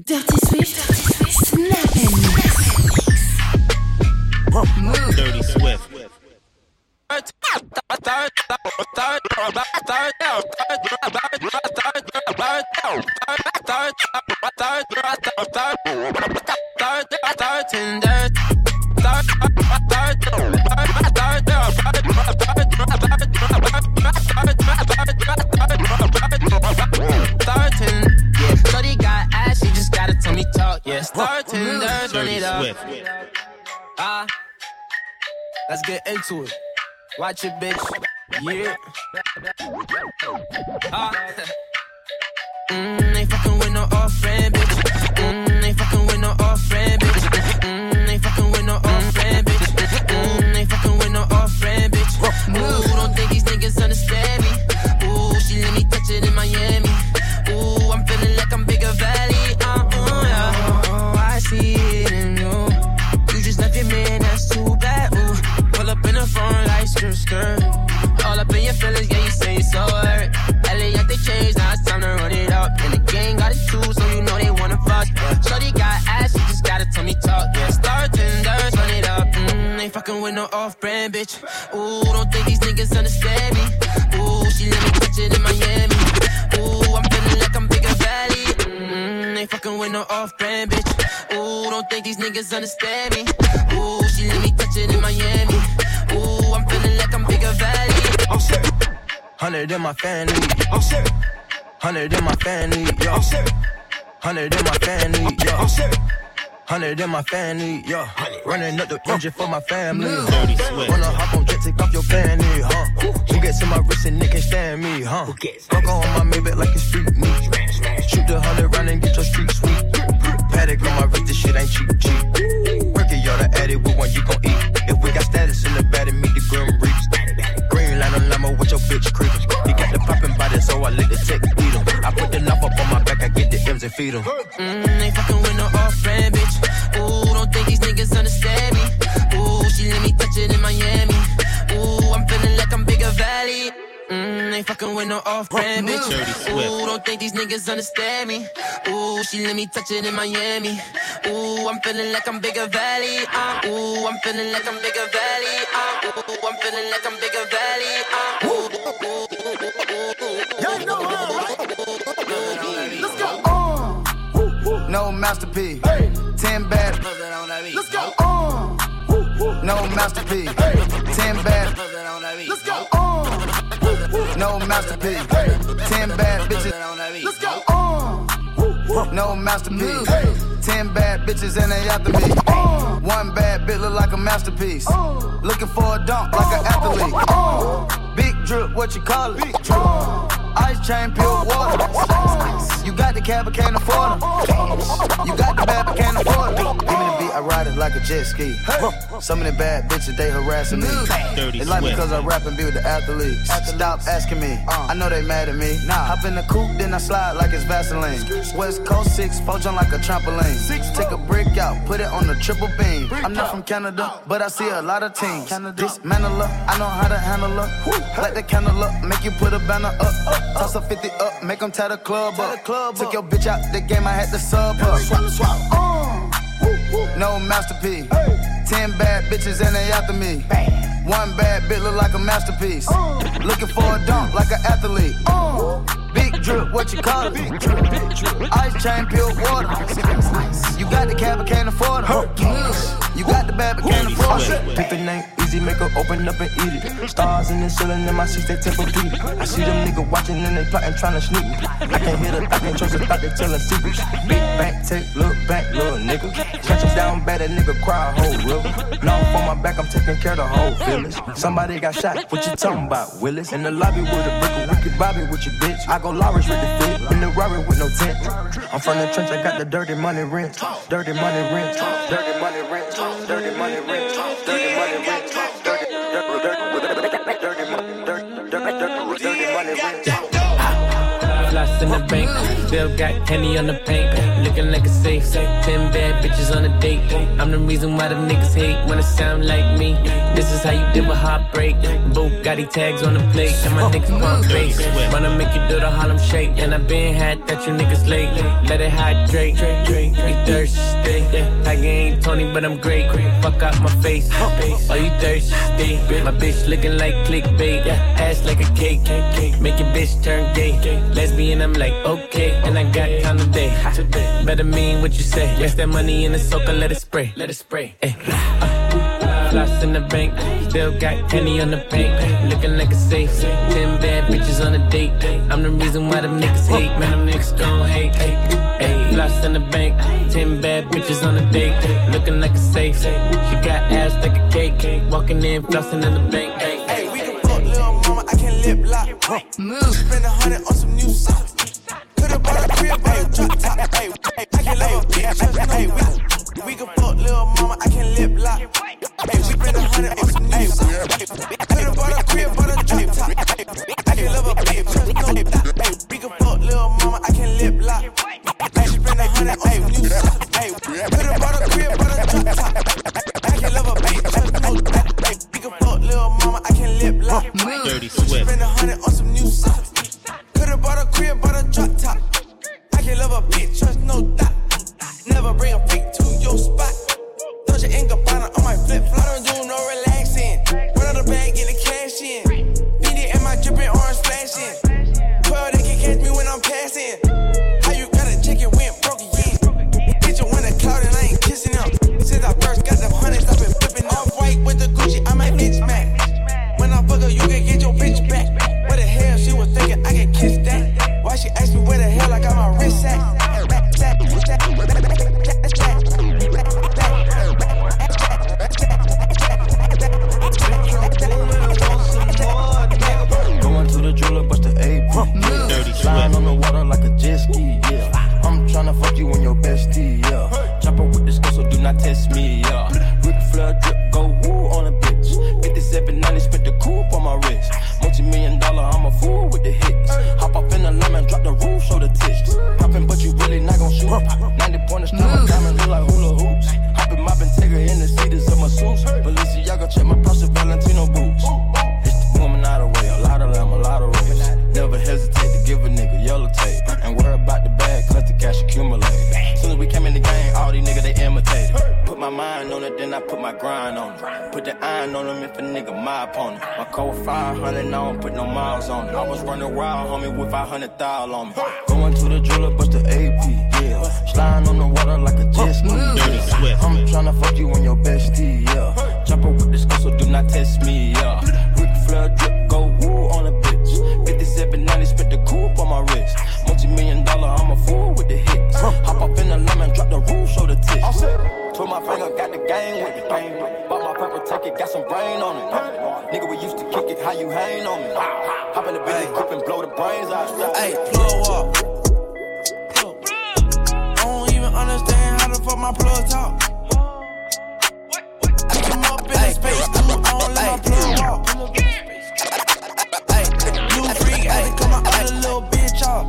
Dirty Swift, snapping. Dirty Swift. Shorty got ass, she just gotta tell me talk. Yeah, start Tinder, turn it up. Let's get into it. Watch it, bitch. Yeah. Ain't fucking with no off-brand bitch. Ain't fucking with no off-brand bitch. Ain't fucking with no off-brand bitch. Ain't fucking with no off-brand bitch. Ooh, don't think these niggas understand me. Ooh, she let me touch it in Miami. Ooh, I'm feeling like I'm Bigger Valley. Yeah. I see it in you. You just left your man, that's too bad. Ooh, pull up in the front like skirt. All up in your feelings, yeah, you say it's so hurt. Elliot, they changed, now it's time to run it up. And the gang got it too, so you know they wanna fuss. Yeah. Shorty got ass, she just gotta tell me talk. Yeah, start Tinder, turn it up. Ain't fucking with no off-brand bitch. Ooh, don't think these niggas understand me. Ooh, she let me touch it in Miami. Ooh, I'm feeling like I'm Bigger Valley. Ain't fucking with no off-brand bitch. Ooh, don't think these niggas understand me. Ooh, she let me touch it in Miami. Ooh, I'm feeling like I'm Bigger Valley. I'm sick. 100 in my family. I'm sick. 100 in my family. Yo. I'm sick. 100 in my family. Yo. I'm sick. 100 in my family. Yo. Running up the engine for my family. Dirty Swift. Wanna hop on jet, take off your fanny, huh? Who gets in my wrist and they can't stand me, huh? Fuck on my Maybach like it's street meat. Shoot the 100 round and get your street sweet. Paddock on my wrist, this shit ain't cheap. Work it, y'all, the addict, what one you gon' eat? If we got status in the bed, meet the grim reaps. Green line on limo with your bitch creepin'. He got the poppin' body, so I let the tech beat him. I put the knife up on my back, I get the M's and feed him. Ain't fucking with no off-brand bitch. Ooh, don't think these niggas understand me. Ooh, she let me touch it in Miami. Ooh, I'm feeling like I'm Bigger Valley. Ain't fucking with no off-brand bitch. Ooh, don't think these niggas understand me. Ooh, she let me touch it in Miami. Ooh, I'm feeling like I'm Bigger Valley. Ooh, I'm feeling like I'm Bigger Valley. Ooh, I'm feeling like I'm Bigger Valley. Y'all know how, right? Let's go. No masterpiece. Hey. 10 bad. Let's go. No masterpiece. 10 bad. Let's go. No masterpiece. 10 bad bitches. Let's go. No masterpiece. 10 bad bitches and they after me. One bad bitch look like a masterpiece. Looking for a dunk like an athlete. Big drip, what you call it? Big drip. Ice chain, pure water. You got the cab, but can't afford them. You got the bad, but can't afford them. Give me the beat, I ride it like a jet ski. Some of the bad bitches, they harassing me. Dirty They like me Swift. cause I rap and be with the athletes. Stop asking me, I know they mad at me. Hop in the coupe, then I slide like it's Vaseline. West Coast 6, four jump like a trampoline. Take a brick out, put it on the triple beam. I'm not from Canada, but I see a lot of teams. Dismantle her, I know how to handle her. Light the candle up, make you put a banner up. Toss a 50 up, make them tie the club up. Took your bitch out the game, I had to sub her. No masterpiece. 10 bad bitches and they after me. One bad bitch look like a masterpiece. Looking for a dunk like an athlete. Big drip, what you call it? Ice chain, pure water. You got the cab, but can't afford it. You got the bad, but can't afford it. Pick the name easy, make her open up and eat it. Stars in the ceiling in my seats, they temper-beat. I see them niggas watching and they plotting, trying to sneak me. I can't hear the thought, can't trust the thought, they telling secrets. Big back, take, look back, little nigga. Catch him down bad, that nigga cry a whole river. Long on my back, I'm taking care of the whole village. Somebody got shot, what you talking about, Willis? In the lobby with a brick of wicked Bobby with your bitch. I go Lawrence with the fit, in the Rari with no tent. I'm from the trench, I got the dirty money rent. Dirty money rent, dirty money rent, dirty money rent, dirty money rent, dirty money rent. Floss in the bank, Bill got Henny on the paint, looking like a safe. 10 bad bitches on a date. I'm the reason why them niggas hate when it sound like me. This is how you deal with heartbreak. Bugatti tags on the plate, and my niggas pump bass. Wanna make you do the Harlem Shake, and I been had that you niggas late. Let it hydrate, you thirsty. Like you ain't Tony, but I'm great. Fuck out my face, oh you thirsty. My bitch looking like clickbait, ass like a cake. Make your bitch turn gay. Lesbian, I'm like okay, and I got time today. Better mean what you say. Rest that money in the soaker, let it spray. Floss in the bank, still got Henny on the paint. Looking like a safe, 10 bad bitches on a date. I'm the reason why them niggas hate, man, them niggas gon' hate. Floss in the bank, 10 bad bitches on a date. Looking like a safe, she got ass like a cake. Walking in, flossing in the bank. Hey, we can fuck little mama, I can lip lock. Move. Spend 100 on some new socks. Could've bought a crib, but a drop top. Hey, I can love a bitch. Hey, we can fuck little mama, I can lip lock. Hey, we spend 100 on some new socks. Could've bought a crib, but a drop top. I can love a bitch. Hey, we can fuck little mama, I can lip lock. Hey, spend 100 on some new socks. Hey, could've bought a crib, but a drop top. I can love a bitch. Hey, we can fuck little mama, I can lip lock. Dirty Swift. Spend 100 on some new socks. Could've bought a crib, but a drop top. I can love a bitch, trust no doubt. Never bring a freak to your spot. Touch your ink Gabbana on my flip flop. I don't do no relaxing. Run out the bag, get the cash in. Beat it and my dripping orange flashing. 12, they can catch me when I'm passing. How you gotta check it when broke again? Bitch, you want a cloud and I ain't kissing them. Since I first got them hundreds, I've been flipping off white with the Gucci. I might bitch smack. When I fuck her, you can get your bitch back. What the hell she was thinking I can kiss that? Why she asked me where the hell I got my wrist at? Going to the jeweler, bust the AP. Flying on the water like a jet ski, yeah. I'm tryna fuck you and your bestie, yeah. Chopper with the skull, so do not test me, yeah. Ric Flair drip, go woo on a bitch. 5790, spent the coupe on my wrist. Multi-million-dollar, I'm a fool with the hits. Hop up in the lemon, drop the roof, show the tits. Poppin', but you really not gon' shoot. 90 pointers, still my diamond, look like hula hoops. Hoppin', moppin', take her in the seats of my suits. Balenciaga, check my Prada Valentino boots. It's the woman out of way, a lot of them, a lot of race. Never hesitate to give a nigga yellow tape. And worry about the bag, cause the cash accumulate. Soon as we came in the game, all these niggas, they imitated. Put my mind on it, then I put my grind on it. Put the iron on them if a nigga my opponent. My code 500, I don't put no miles on it. I was running wild, homie, with 500,000 on me. Going to the jeweler, bust the AP, yeah. Sliding on the water like a jet ski, yeah. I'm tryna fuck you and your bestie, yeah. Chopper with the skull, so do not test me, yeah. Ric Flair drip, go woo on a bitch. 5790, spent the coupe on my wrist. Multi-million-dollar, I'm a fool with the hits. Hop up in the lemon, drop the roof, show the tits. Put my finger, got the gang with it. Bought my pepper, take it, got some brain on it. Nigga, we used to kick it, how you hang on me? Hop in the Bentley coupe and blow the brains out. Hey, plug up. I don't even understand how the fuck my plug talk. I come up in the space, dude, I don't let my plug walk. Hey, new freak, I come out of the little bitch off.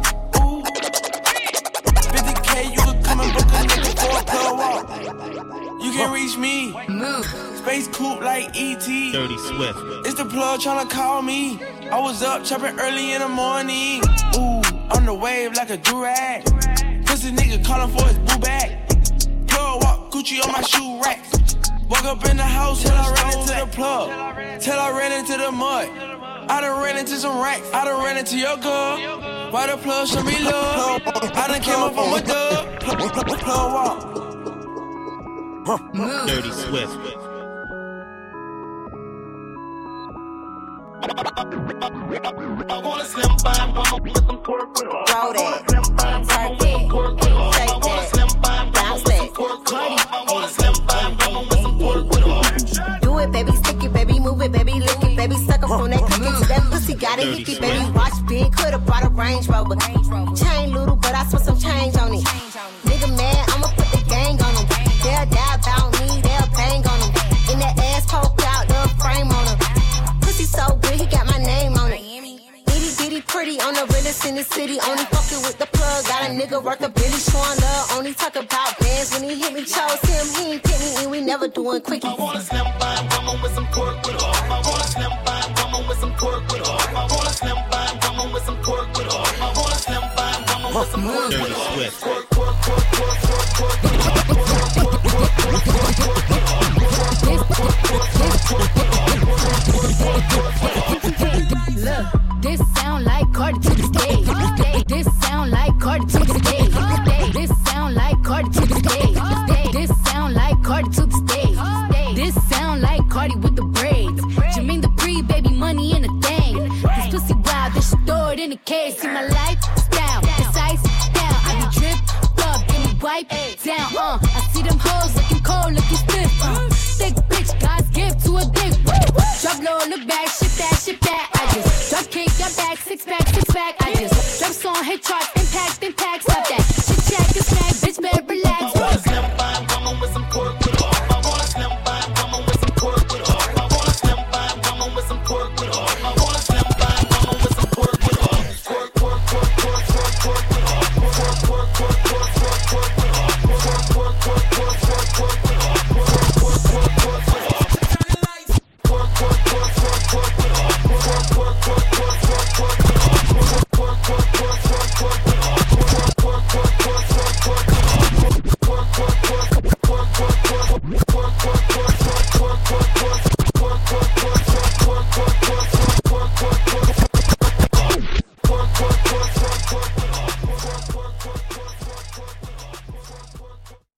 50K, you could come and book a nigga for a plug walk. You can reach me. Move. Space coupe like E.T. Dirty Swift. It's the plug tryna call me. I was up chopping early in the morning. Ooh, on the wave like a durag. Pussy nigga calling for his boo bag. Plug walk, Gucci on my shoe rack. Walk up in the house till I ran into the plug. Till I ran into the mud. I done ran into some racks. I done ran into your girl. Why the plug show me love? I done came up on my dub. Plug walk. Dirty Swift. I wanna slim by mama with some pork with her. Throw that, turkey, shake that, bounce that, do it, baby, stick it, baby, move it, baby, lick it, baby, suck up on that dick to that pussy, got it hickey, baby, watch big, coulda brought a Range Rover, chain little, but I spent some change on it. Nigga mad, I'ma put the gang on him. They'll die about me, they'll bang on him. In that ass poke out the frame on him. Pussy so good, he got my name on it. Itty bitty pretty on the realest in the city. Only fucking with the plug. Got a nigga worth a Billy showing love. Only talk about bands when he hit me, chose him. He ain't pick me, and we motherfucker doing quickie. I want a slim fine woman with some pork with her. I want a slim fine woman with some pork with her. I want a slim fine woman with some pork with her. I want a slim fine woman with some pork with her. Dirty Swift. Look, this sound like Cardi to the stage. This sound like Cardi to the stage. This sound like Cardi to the stage. This sound like Cardi to the stage. This sound like Cardi with the braids. Jermaine the pre, baby, money in a thing. This pussy wild, this shit throw it in a case. See my lifestyle, it's ice down. I be drip, love, give me wipe down. I see them hoes looking cold, looking stiff. Thick bitch, God's gift to a dick. Drop low, look back, shit that, shit that. I just drop kick, got back, six pack. I just drop song, hit charts, impact, stop that.